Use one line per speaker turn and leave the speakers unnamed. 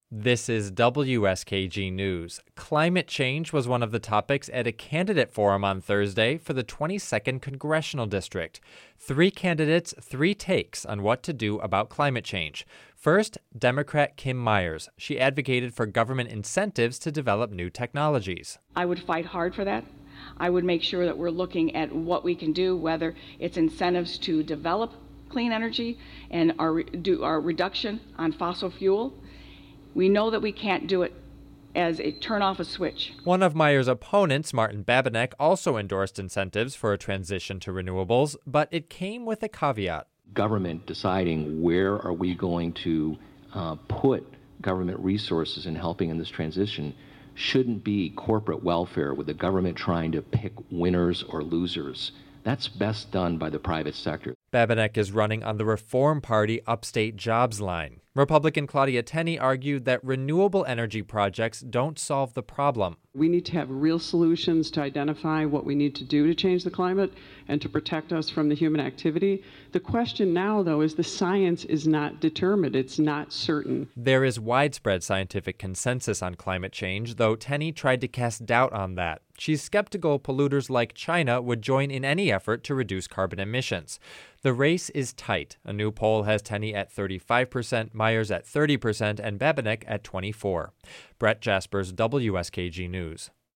This is WSKG News. Climate change was one of the topics at a candidate forum on Thursday for the 22nd Congressional District. 3 candidates, 3 takes on what to do about climate change. First, Democrat Kim Myers. She advocated for government incentives to develop new technologies.
I would fight hard for that. I would make sure that we're looking at what we can do, whether it's incentives to develop clean energy and our reduction on fossil fuel. We know that we can't do it as a turn off a switch.
One of Myers' opponents, Martin Babinec, also endorsed incentives for a transition to renewables, but it came with a caveat.
Government deciding where are we going to put government resources in helping in this transition shouldn't be corporate welfare with the government trying to pick winners or losers. That's best done by the private sector.
Babinec is running on the Reform Party upstate jobs line. Republican Claudia Tenney argued that renewable energy projects don't solve the problem.
We need to have real solutions to identify what we need to do to change the climate and to protect us from the human activity. The question now, though, is the science is not determined. It's not certain.
There is widespread scientific consensus on climate change, though Tenney tried to cast doubt on that. She's skeptical polluters like China would join in any effort to reduce carbon emissions. The race is tight. A new poll has Tenney at 35%, Myers at 30%, and Babinec at 24%. Brett Jaspers, WSKG News.